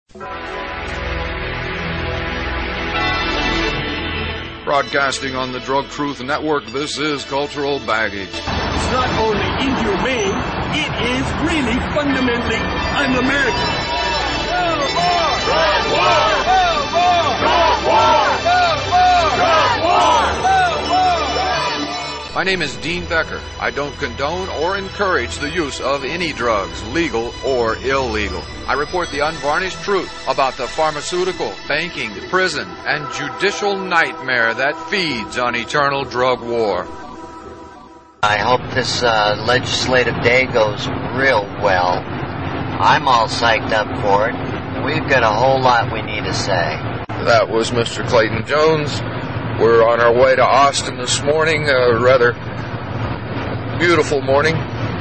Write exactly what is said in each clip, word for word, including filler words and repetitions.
Broadcasting on the Drug Truth Network, this is Cultural Baggage. It's not only inhumane, it is really fundamentally un-American. No more! Drug war! No more! Drug war! No more! Drug war! No more! My name is Dean Becker. I don't condone or encourage the use of any drugs, legal or illegal. I report the unvarnished truth about the pharmaceutical, banking, prison, and judicial nightmare that feeds on eternal drug war. I hope this uh, legislative day goes real well. I'm all psyched up for it. We've got a whole lot we need to say. That was Mister Clayton Jones. We're on our way to Austin this morning, a rather beautiful morning.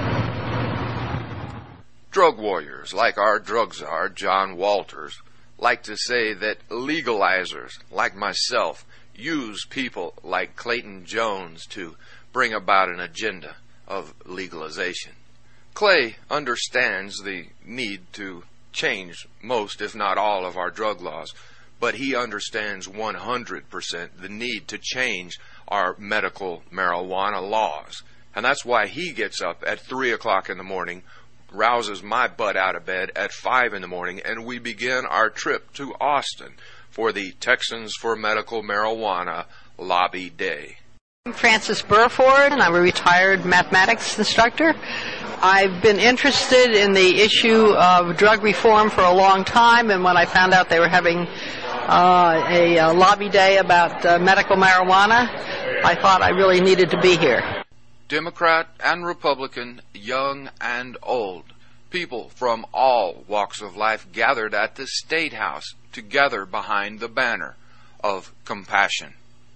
Drug warriors, like our drug czar, John Walters, like to say that legalizers, like myself, use people like Clayton Jones to bring about an agenda of legalization. Clay understands the need to change most, if not all, of our drug laws, but he understands one hundred percent the need to change our medical marijuana laws. And that's why he gets up at three o'clock in the morning, rouses my butt out of bed at five in the morning, and we begin our trip to Austin for the Texans for Medical Marijuana Lobby Day. I'm Frances Burford, and I'm a retired mathematics instructor. I've been interested in the issue of drug reform for a long time, and when I found out they were having uh, a, a lobby day about uh, medical marijuana, I thought I really needed to be here. Democrat and Republican, young and old, people from all walks of life gathered at the State House together behind the banner of compassion.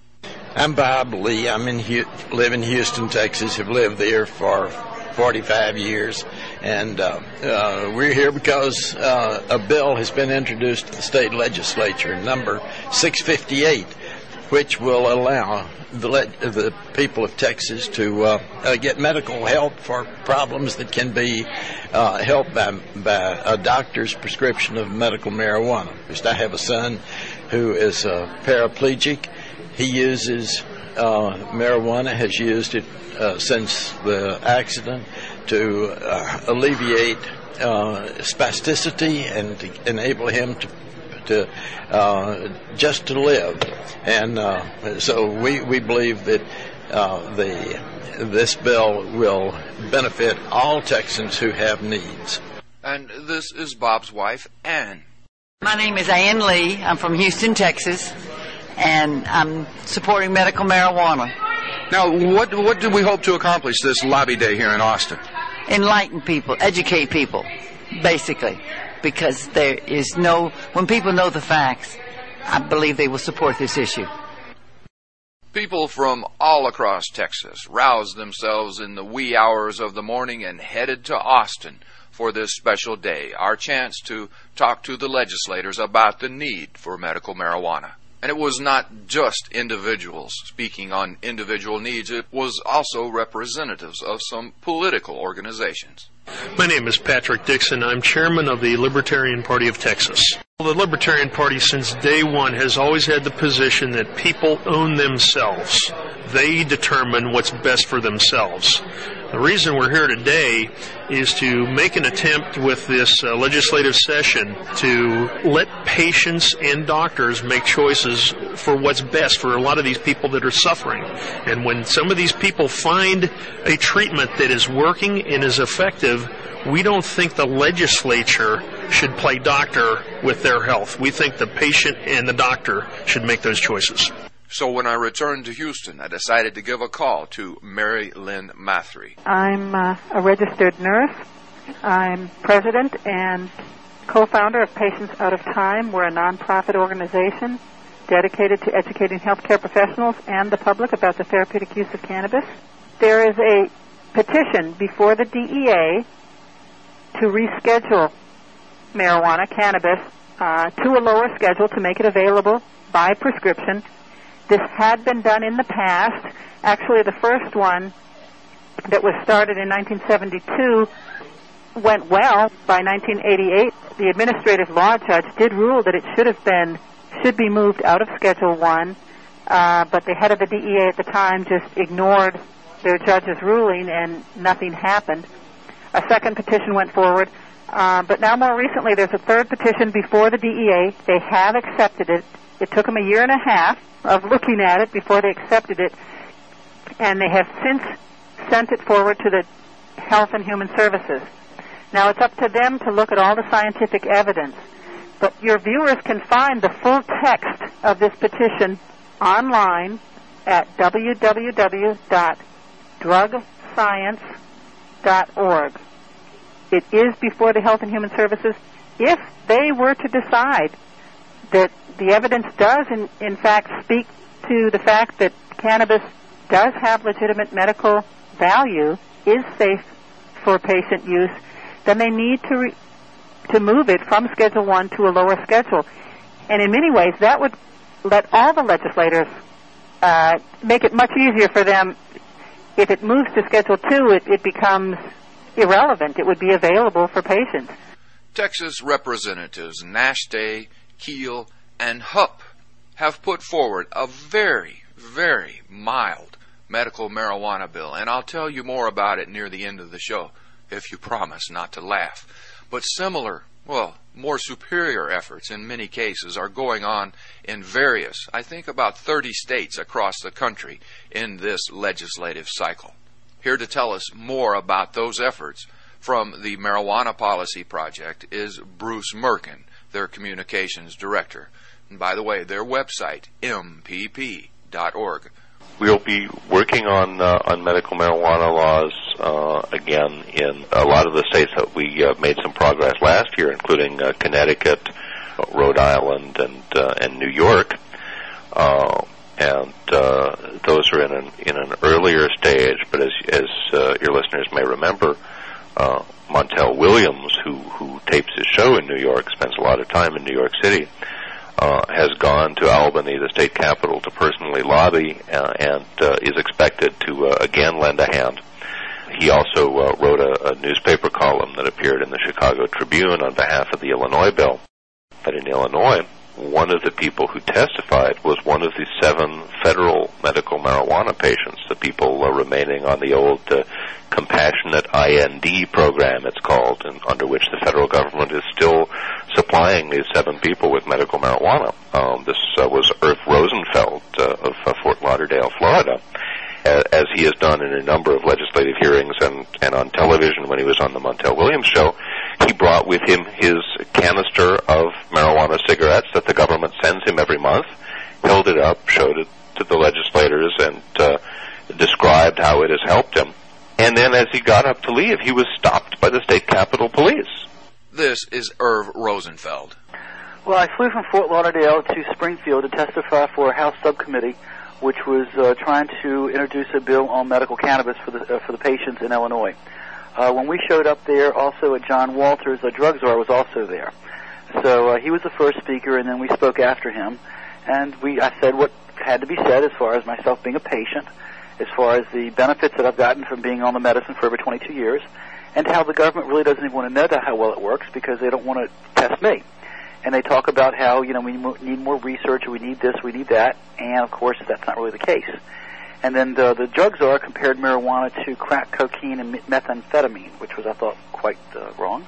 I'm Bob Lee. I'm in Hu- live in Houston, Texas. Have lived there for forty-five years, and uh, uh, we're here because uh, a bill has been introduced to the state legislature, number six fifty-eight, which will allow the, le- the people of Texas to uh, uh, get medical help for problems that can be uh, helped by, by a doctor's prescription of medical marijuana. I have a son who is uh, paraplegic. He uses uh, marijuana, has used it uh, since the accident to uh, alleviate uh, spasticity and to enable him to to uh, just to live. And uh, so we, we believe that uh, the this bill will benefit all Texans who have needs. And this is Bob's wife, Ann. My name is Ann Lee. I'm from Houston, Texas, and I'm supporting medical marijuana. Now, what what do we hope to accomplish this lobby day here in Austin? Enlighten people, educate people, basically, because there is no, when people know the facts, I believe they will support this issue. People from all across Texas roused themselves in the wee hours of the morning and headed to Austin for this special day, our chance to talk to the legislators about the need for medical marijuana. And it was not just individuals speaking on individual needs, it was also representatives of some political organizations. My name is Patrick Dixon. I'm chairman of the Libertarian Party of Texas. The Libertarian Party since day one has always had the position that people own themselves. They determine what's best for themselves. The reason we're here today is to make an attempt with this uh, legislative session to let patients and doctors make choices for what's best for a lot of these people that are suffering. And when some of these people find a treatment that is working and is effective, we don't think the legislature should play doctor with their health. We think the patient and the doctor should make those choices. So when I returned to Houston, I decided to give a call to Mary Lynn Mathry. I'm uh, a registered nurse. I'm president and co-founder of Patients Out of Time. We're a nonprofit organization dedicated to educating healthcare professionals and the public about the therapeutic use of cannabis. There is a petition before the D E A to reschedule marijuana, cannabis, uh, to a lower schedule to make it available by prescription. This had been done in the past. Actually, the first one that was started in nineteen seventy-two went well. By nineteen eighty-eight, the administrative law judge did rule that it should have been, should be moved out of Schedule one, uh, but the head of the D E A at the time just ignored their judge's ruling and nothing happened. A second petition went forward, uh, but now more recently there's a third petition before the D E A. They have accepted it. It took them a year and a half of looking at it before they accepted it, and they have since sent it forward to the Health and Human Services. Now it's up to them to look at all the scientific evidence, but your viewers can find the full text of this petition online at w w w dot drug science dot org. It is before the Health and Human Services. If they were to decide that the evidence does, in, in fact, speak to the fact that cannabis does have legitimate medical value, is safe for patient use, then they need to re- to move it from Schedule one to a lower schedule. And in many ways, that would let all the legislators uh, make it much easier for them. If it moves to Schedule two, it, it becomes irrelevant. It would be available for patients. Texas Representatives Nashtey, Keel, and Hupp have put forward a very, very mild medical marijuana bill, and I'll tell you more about it near the end of the show, if you promise not to laugh. But similar, well, more superior efforts in many cases are going on in various, I think about thirty states across the country in this legislative cycle. Here to tell us more about those efforts from the Marijuana Policy Project is Bruce Merkin, their communications director. And by the way, their website, m p p dot org. We'll be working on uh, on medical marijuana laws uh, again in a lot of the states that we uh, made some progress last year, including uh, Connecticut, Rhode Island, and uh, and New York. Uh, and uh, those are in an in an earlier stage. But as as uh, your listeners may remember, uh, Montel Williams, who who tapes his show in New York, spends a lot of time in New York City. Uh, has gone to Albany, the state capital, to personally lobby uh, and uh, is expected to uh, again lend a hand. He also uh, wrote a, a newspaper column that appeared in the Chicago Tribune on behalf of the Illinois bill. But in Illinois, one of the people who testified was one of the seven federal medical marijuana patients, the people uh, remaining on the old uh, compassionate I N D program, it's called, and under which the federal government is still supplying these seven people with medical marijuana. Um, this uh, was Irv Rosenfeld uh, of uh, Fort Lauderdale, Florida, uh, as he has done in a number of legislative hearings and, and on television when he was on the Montel Williams show. He brought with him his canister of marijuana cigarettes that the government sends him every month, held it up, showed it to the legislators, and uh, described how it has helped him. And then as he got up to leave, he was stopped by the state capitol police. This is Irv Rosenfeld. Well, I flew from Fort Lauderdale to Springfield to testify for a House subcommittee which was uh, trying to introduce a bill on medical cannabis for the uh, for the patients in Illinois. Uh, when we showed up there, also at John Walters, the drug czar was also there. So uh, he was the first speaker, and then we spoke after him. And we, I said what had to be said as far as myself being a patient, as far as the benefits that I've gotten from being on the medicine for over twenty-two years, and how the government really doesn't even want to know that how well it works because they don't want to test me. And they talk about how, you know, we need more research, we need this, we need that, and of course that's not really the case. And then the, the drug czar compared marijuana to crack cocaine and methamphetamine, which was, I thought, quite uh, wrong.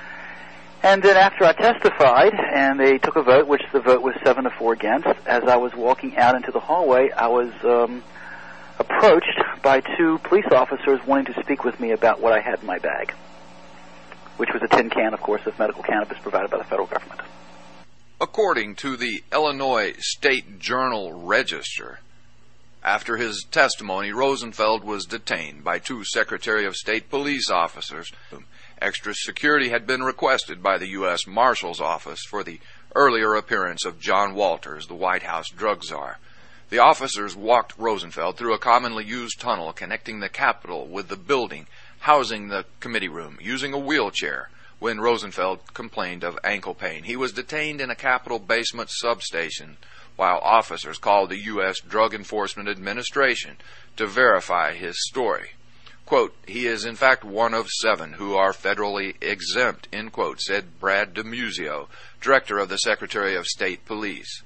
And then after I testified, and they took a vote, which the vote was seven to four against, as I was walking out into the hallway, I was um, approached by two police officers wanting to speak with me about what I had in my bag, which was a tin can, of course, of medical cannabis provided by the federal government. According to the Illinois State Journal-Register, after his testimony, Rosenfeld was detained by two Secretary of State police officers. Extra security had been requested by the U S Marshal's Office for the earlier appearance of John Walters, the White House drug czar. The officers walked Rosenfeld through a commonly used tunnel connecting the Capitol with the building housing the committee room, using a wheelchair. When Rosenfeld complained of ankle pain, he was detained in a Capitol basement substation while officers called the U S Drug Enforcement Administration to verify his story. Quote, he is in fact one of seven who are federally exempt, end quote, said Brad DeMuzio, director of the Secretary of State Police.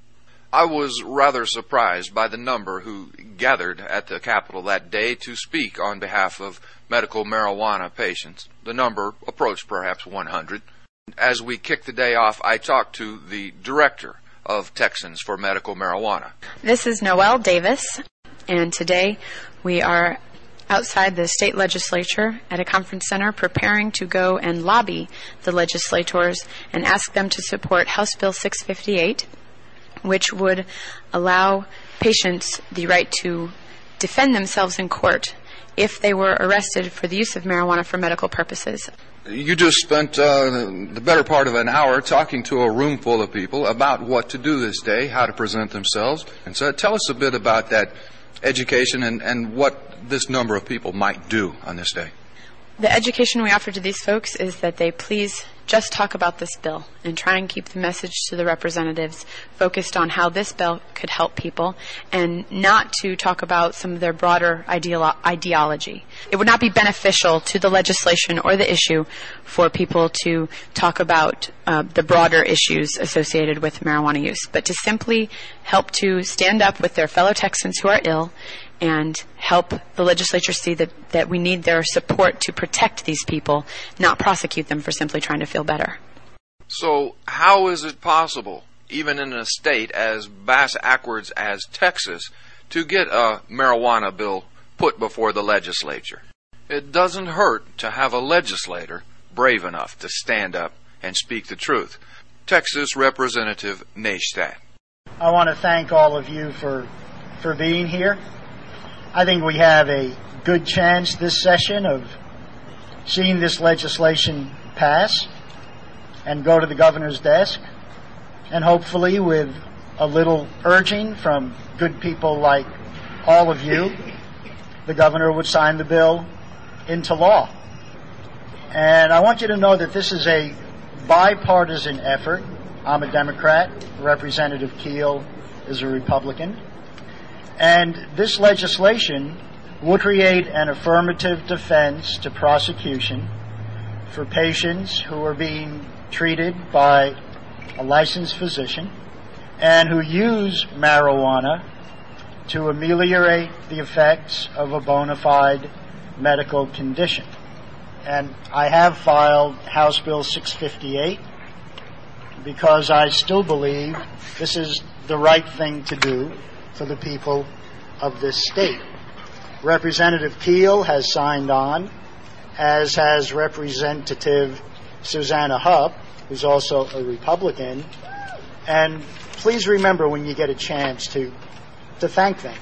I was rather surprised by the number who gathered at the Capitol that day to speak on behalf of medical marijuana patients. The number approached perhaps one hundred. As we kicked the day off, I talked to the director of Texans for Medical Marijuana. This is Noelle Davis, and today we are outside the state legislature at a conference center preparing to go and lobby the legislators and ask them to support House Bill six fifty-eight, which would allow patients the right to defend themselves in court if they were arrested for the use of marijuana for medical purposes. You just spent uh, the better part of an hour talking to a room full of people about what to do this day, how to present themselves. And so tell us a bit about that education and, and what this number of people might do on this day. The education we offer to these folks is that they please just talk about this bill and try and keep the message to the representatives focused on how this bill could help people and not to talk about some of their broader ideolo- ideology. It would not be beneficial to the legislation or the issue for people to talk about uh, the broader issues associated with marijuana use, but to simply help to stand up with their fellow Texans who are ill and help the legislature see that, that we need their support to protect these people, not prosecute them for simply trying to feel better. So how is it possible, even in a state as bass-ackwards as Texas, to get a marijuana bill put before the legislature? It doesn't hurt to have a legislator brave enough to stand up and speak the truth. Texas Representative Neistat. I want to thank all of you for, for being here. I think we have a good chance this session of seeing this legislation pass and go to the governor's desk, and hopefully with a little urging from good people like all of you, the governor would sign the bill into law. And I want you to know that this is a bipartisan effort. I'm a Democrat, Representative Keel is a Republican. And this legislation would create an affirmative defense to prosecution for patients who are being treated by a licensed physician and who use marijuana to ameliorate the effects of a bona fide medical condition. And I have filed House Bill six fifty-eight because I still believe this is the right thing to do for the people of this state. Representative Keel has signed on, as has Representative Susanna Hupp, who's also a Republican. And please remember when you get a chance to, to thank them,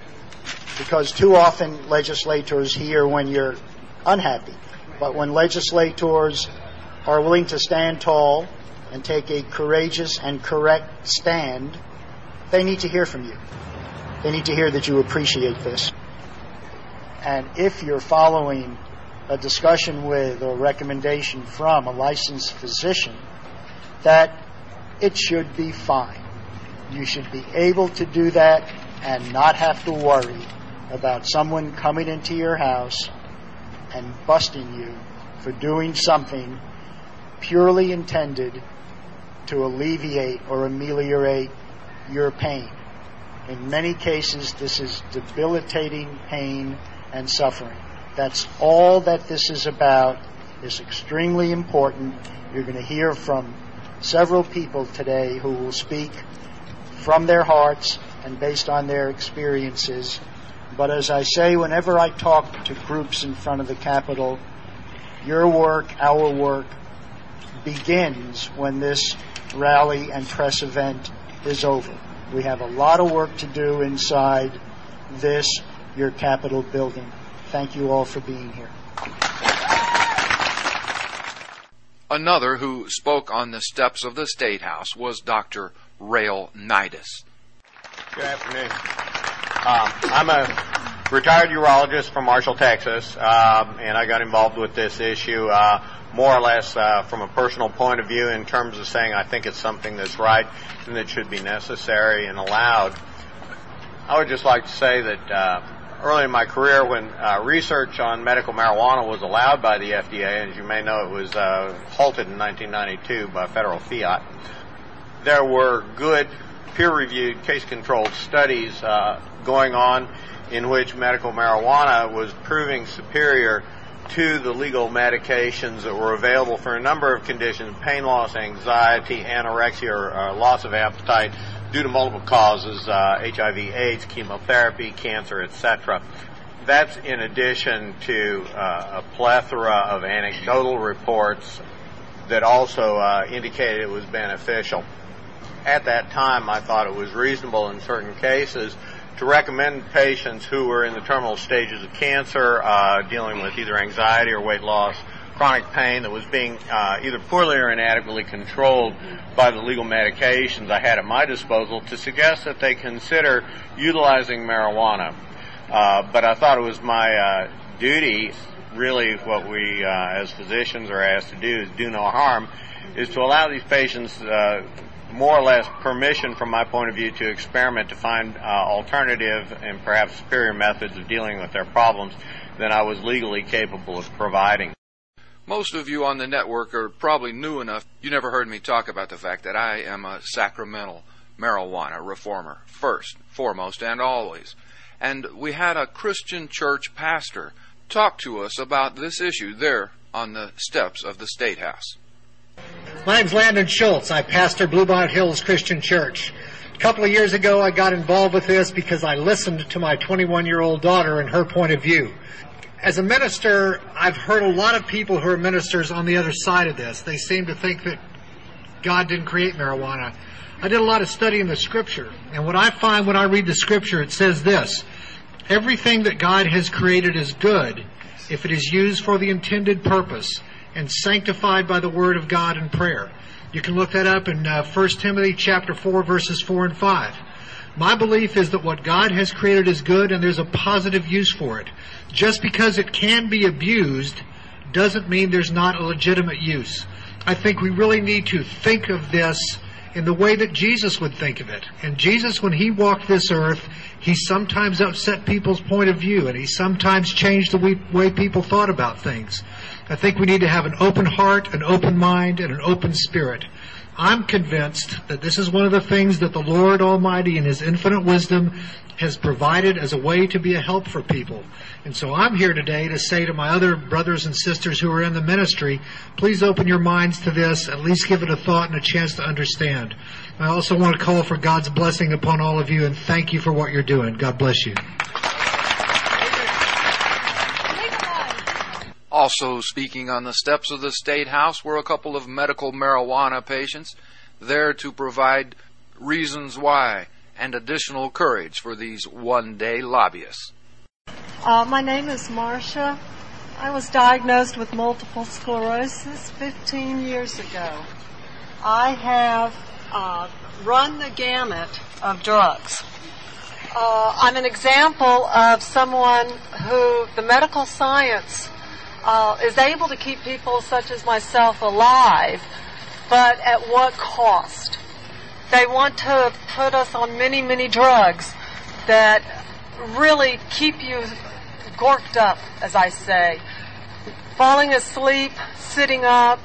because too often legislators hear when you're unhappy. But when legislators are willing to stand tall and take a courageous and correct stand, they need to hear from you. They need to hear that you appreciate this. And if you're following a discussion with or recommendation from a licensed physician, that it should be fine. You should be able to do that and not have to worry about someone coming into your house and busting you for doing something purely intended to alleviate or ameliorate your pain. In many cases, this is debilitating pain and suffering. That's all that this is about. It's extremely important. You're going to hear from several people today who will speak from their hearts and based on their experiences. But as I say, whenever I talk to groups in front of the Capitol, your work, our work, begins when this rally and press event is over. We have a lot of work to do inside this, your Capitol building. Thank you all for being here. Another who spoke on the steps of the State House was Doctor Rael Nidus. Good afternoon. Um, I'm a retired urologist from Marshall, Texas, um, and I got involved with this issue uh, more or less uh, from a personal point of view in terms of saying I think it's something that's right and that should be necessary and allowed. I would just like to say that uh, early in my career when uh, research on medical marijuana was allowed by the F D A, and as you may know, it was uh, halted in nineteen ninety-two by federal fiat. There were good peer-reviewed, case-controlled studies uh, going on in which medical marijuana was proving superior to the legal medications that were available for a number of conditions: pain loss, anxiety, anorexia, or uh, loss of appetite due to multiple causes, uh, H I V, AIDS, chemotherapy, cancer, et cetera. That's in addition to uh, a plethora of anecdotal reports that also uh, indicated it was beneficial. At that time, I thought it was reasonable in certain cases to recommend patients who were in the terminal stages of cancer, uh, dealing with either anxiety or weight loss, chronic pain that was being uh, either poorly or inadequately controlled by the legal medications I had at my disposal, to suggest that they consider utilizing marijuana. Uh, but I thought it was my uh, duty, really what we uh, as physicians are asked to do is do no harm, is to allow these patients uh, more or less permission from my point of view to experiment, to find uh, alternative and perhaps superior methods of dealing with their problems than I was legally capable of providing. Most of you on the network are probably new enough. You never heard me talk about the fact that I am a sacramental marijuana reformer, first, foremost, and always. And we had a Christian church pastor talk to us about this issue there on the steps of the State House. My name's Landon Schultz. I pastor Bluebonnet Hills Christian Church. A couple of years ago, I got involved with this because I listened to my twenty-one-year-old daughter and her point of view. As a minister, I've heard a lot of people who are ministers on the other side of this. They seem to think that God didn't create marijuana. I did a lot of study in the Scripture, and what I find when I read the Scripture, it says this: everything that God has created is good if it is used for the intended purpose and sanctified by the Word of God and prayer. You can look that up in uh, First Timothy chapter four, verses four and five. My belief is that what God has created is good, and there's a positive use for it. Just because it can be abused doesn't mean there's not a legitimate use. I think we really need to think of this in the way that Jesus would think of it. And Jesus, when he walked this earth, he sometimes upset people's point of view, and he sometimes changed the way people thought about things. I think we need to have an open heart, an open mind, and an open spirit. I'm convinced that this is one of the things that the Lord Almighty in His infinite wisdom has provided as a way to be a help for people. And so I'm here today to say to my other brothers and sisters who are in the ministry, please open your minds to this, at least give it a thought and a chance to understand. I also want to call for God's blessing upon all of you, and thank you for what you're doing. God bless you. Also speaking on the steps of the State House were a couple of medical marijuana patients there to provide reasons why and additional courage for these one-day lobbyists. Uh, my name is Marcia. I was diagnosed with multiple sclerosis fifteen years ago. I have uh, run the gamut of drugs. Uh, I'm an example of someone who the medical science Uh, is able to keep people such as myself alive, but at what cost? They want to put us on many, many drugs that really keep you gorked up, as I say, falling asleep, sitting up,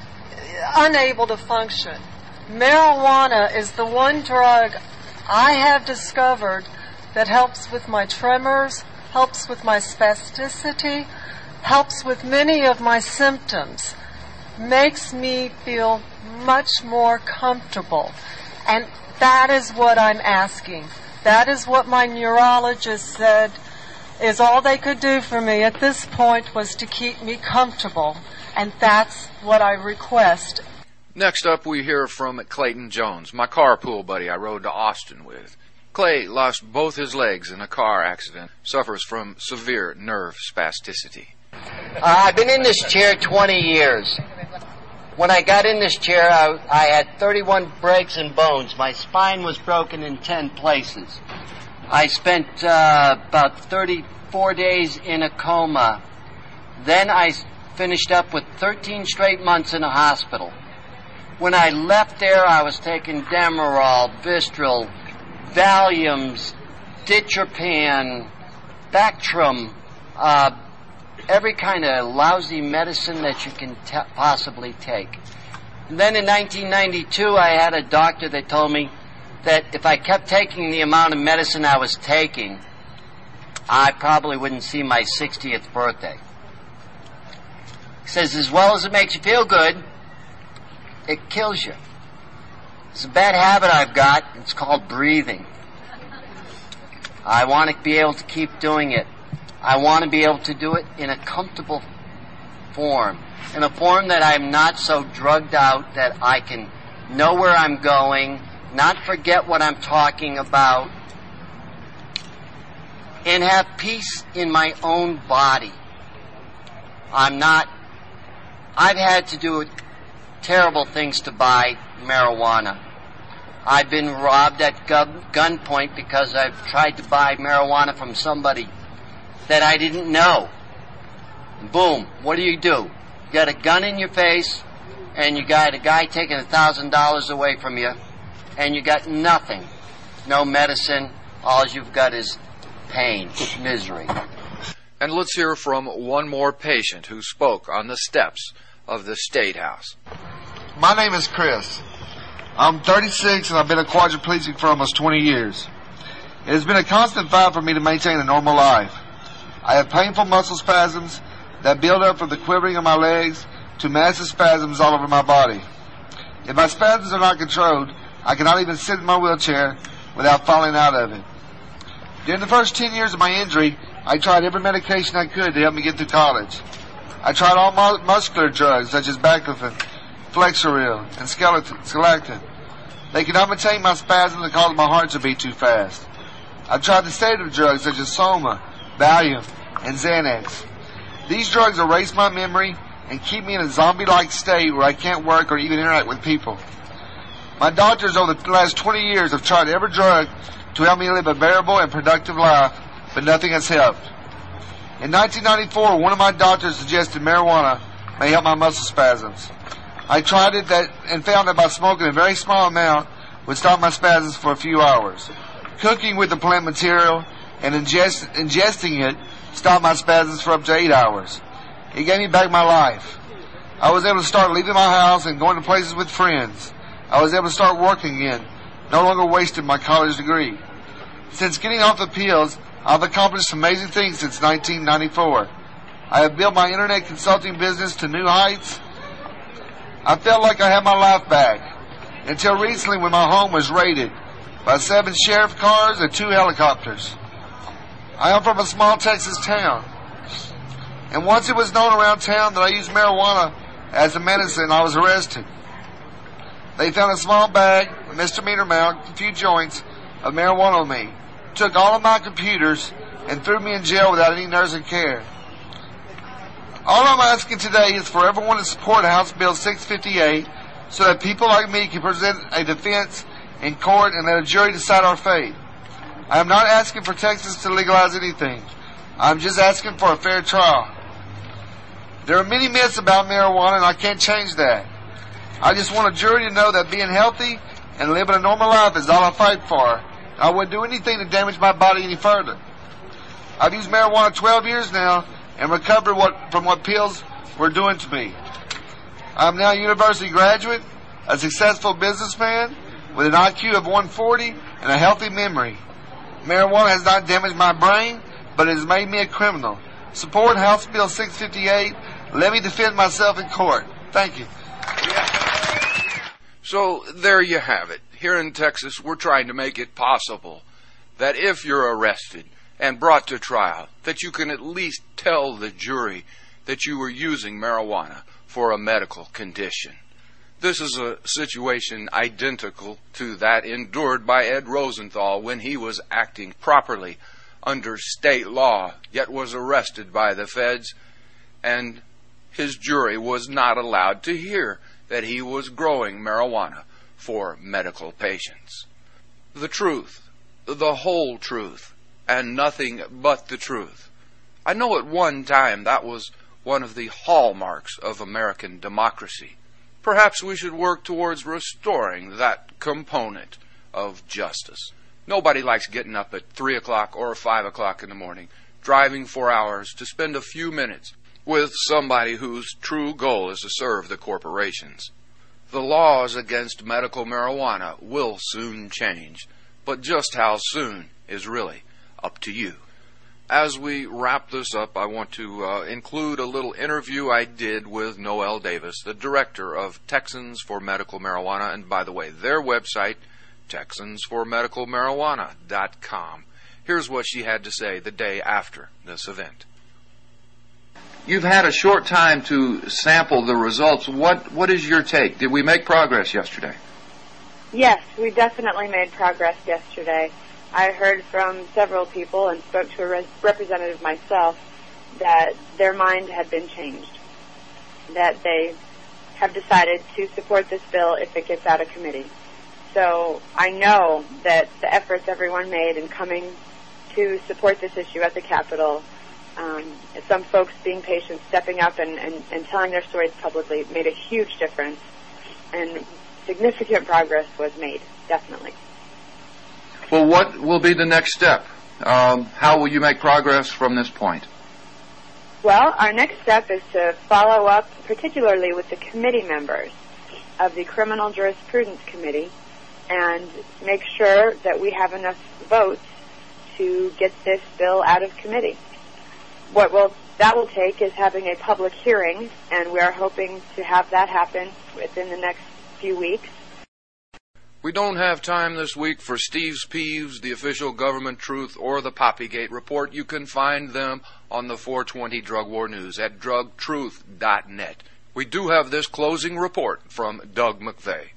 unable to function. Marijuana is the one drug I have discovered that helps with my tremors, helps with my spasticity, helps with many of my symptoms, makes me feel much more comfortable. And that is what I'm asking. That is what my neurologist said is all they could do for me at this point was to keep me comfortable. And that's what I request. Next up, we hear from Clayton Jones, my carpool buddy I rode to Austin with. Clay lost both his legs in a car accident, suffers from severe nerve spasticity. Uh, I've been in this chair twenty years. When I got in this chair, I, I had thirty-one breaks in bones. My spine was broken in ten places. I spent uh, about thirty-four days in a coma. Then I finished up with thirteen straight months in a hospital. When I left there, I was taking Demerol, Vistral, Valiums, Ditropan, Bactrim, uh, every kind of lousy medicine that you can t- possibly take. And then in nineteen ninety-two, I had a doctor that told me that if I kept taking the amount of medicine I was taking, I probably wouldn't see my sixtieth birthday. He says, as well as it makes you feel good, it kills you. It's a bad habit I've got. It's called breathing. I want to be able to keep doing it. I want to be able to do it in a comfortable form, in a form that I'm not so drugged out that I can know where I'm going, not forget what I'm talking about, and have peace in my own body. I'm not, I've had to do terrible things to buy marijuana. I've been robbed at gun, gunpoint because I've tried to buy marijuana from somebody that I didn't know. Boom, what do you do? You got a gun in your face, and you got a guy taking a thousand dollars away from you, and you got nothing. No medicine, all you've got is pain, misery. And let's hear from one more patient who spoke on the steps of the State House. My name is Chris. I'm thirty-six and I've been a quadriplegic for almost twenty years. It has been a constant fight for me to maintain a normal life. I have painful muscle spasms that build up from the quivering of my legs to massive spasms all over my body. If my spasms are not controlled, I cannot even sit in my wheelchair without falling out of it. During the first ten years of my injury, I tried every medication I could to help me get through college. I tried all mu- muscular drugs such as Baclofen, Flexeril, and skeleton, Scalactin. They could not maintain my spasms and cause my heart to beat too fast. I've tried the sedative drugs such as Soma, Valium, and Xanax. These drugs erase my memory and keep me in a zombie-like state where I can't work or even interact with people. My doctors over the last twenty years have tried every drug to help me live a bearable and productive life, but nothing has helped. In nineteen ninety-four, one of my doctors suggested marijuana may help my muscle spasms. I tried it that and found that by smoking a very small amount would stop my spasms for a few hours. Cooking with the plant material and ingest, ingesting it stopped my spasms for up to eight hours. It gave me back my life. I was able to start leaving my house and going to places with friends. I was able to start working again, no longer wasting my college degree. Since getting off the pills, I've accomplished amazing things since nineteen ninety-four. I have built my internet consulting business to new heights. I felt like I had my life back, until recently when my home was raided by seven sheriff cars and two helicopters. I am from a small Texas town, and once it was known around town that I used marijuana as a medicine, I was arrested. They found a small bag, a misdemeanor amount, a few joints of marijuana on me, took all of my computers, and threw me in jail without any nursing care. All I'm asking today is for everyone to support House Bill six fifty-eight so that people like me can present a defense in court and let a jury decide our fate. I am not asking for Texas to legalize anything. I'm just asking for a fair trial. There are many myths about marijuana, and I can't change that. I just want a jury to know that being healthy and living a normal life is all I fight for. I wouldn't do anything to damage my body any further. I've used marijuana twelve years now and recovered what, from what pills were doing to me. I'm now a university graduate, a successful businessman with an I Q of one forty and a healthy memory. Marijuana has not damaged my brain, but it has made me a criminal. Support House Bill six fifty-eight. Let me defend myself in court. Thank you. So there you have it. Here in Texas, we're trying to make it possible that if you're arrested and brought to trial, that you can at least tell the jury that you were using marijuana for a medical condition. This is a situation identical to that endured by Ed Rosenthal when he was acting properly under state law, yet was arrested by the feds, and his jury was not allowed to hear that he was growing marijuana for medical patients. The truth, the whole truth, and nothing but the truth. I know at one time that was one of the hallmarks of American democracy. Perhaps we should work towards restoring that component of justice. Nobody likes getting up at three o'clock or five o'clock in the morning driving for hours to spend a few minutes with somebody whose true goal is to serve the corporations. The laws against medical marijuana will soon change, but just how soon is really up to you. As we wrap this up, I want to uh, include a little interview I did with Noel Davis, the director of Texans for Medical Marijuana, and by the way, their website, Texans for Medical Marijuana dot com. Here's what she had to say the day after this event. You've had a short time to sample the results. What What is your take? Did we make progress yesterday? Yes, we definitely made progress yesterday. I heard from several people and spoke to a res- representative myself that their mind had been changed, that they have decided to support this bill if it gets out of committee. So I know that the efforts everyone made in coming to support this issue at the Capitol, um, some folks being patient, stepping up and, and, and telling their stories publicly, made a huge difference, and significant progress was made, definitely. Well, what will be the next step? Um, how will you make progress from this point? Well, our next step is to follow up particularly with the committee members of the Criminal Jurisprudence Committee and make sure that we have enough votes to get this bill out of committee. What will that will take is having a public hearing, and we are hoping to have that happen within the next few weeks. We don't have time this week for Steve's Peeves, the official government truth, or the Poppygate report. You can find them on the four twenty Drug War News at drug truth dot net. We do have this closing report from Doug McVeigh.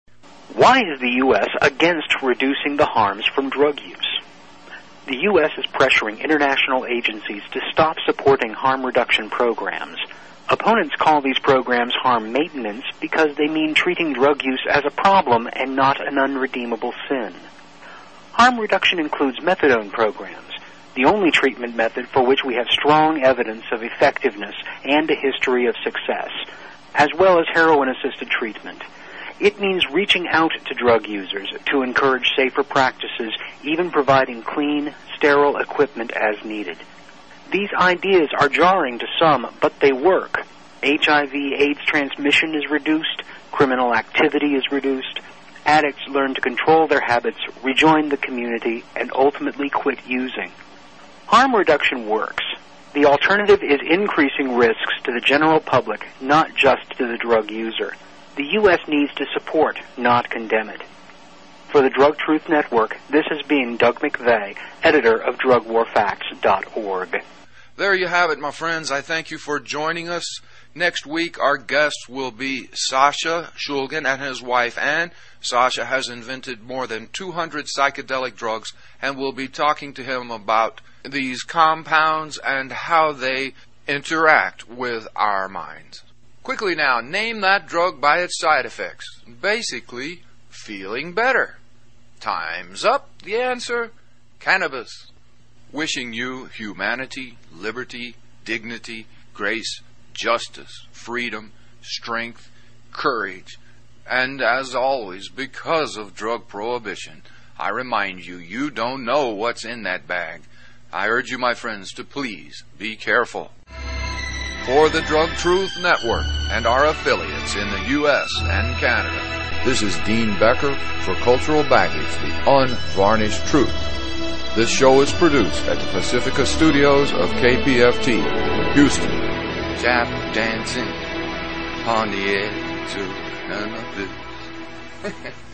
Why is the U S against reducing the harms from drug use? The U S is pressuring international agencies to stop supporting harm reduction programs. Opponents call these programs harm maintenance because they mean treating drug use as a problem and not an unredeemable sin. Harm reduction includes methadone programs, the only treatment method for which we have strong evidence of effectiveness and a history of success, as well as heroin-assisted treatment. It means reaching out to drug users to encourage safer practices, even providing clean, sterile equipment as needed. These ideas are jarring to some, but they work. H I V AIDS transmission is reduced, criminal activity is reduced, addicts learn to control their habits, rejoin the community, and ultimately quit using. Harm reduction works. The alternative is increasing risks to the general public, not just to the drug user. The U S needs to support, not condemn it. For the Drug Truth Network, this has been Doug McVeigh, editor of drug war facts dot org. There you have it, my friends. I thank you for joining us. Next week, our guest will be Sasha Shulgin and his wife, Ann. Sasha has invented more than two hundred psychedelic drugs, and we'll be talking to him about these compounds and how they interact with our minds. Quickly now, name that drug by its side effects. Basically, feeling better. Time's up. The answer, cannabis. Wishing you humanity, liberty, dignity, grace, justice, freedom, strength, courage, and as always, because of drug prohibition, I remind you, you don't know what's in that bag. I urge you, my friends, to please be careful. For the Drug Truth Network and our affiliates in the U S and Canada, this is Dean Becker for Cultural Baggage, the unvarnished truth. This show is produced at the Pacifica Studios of K P F T, Houston. Tap dancing on the edge of none of this.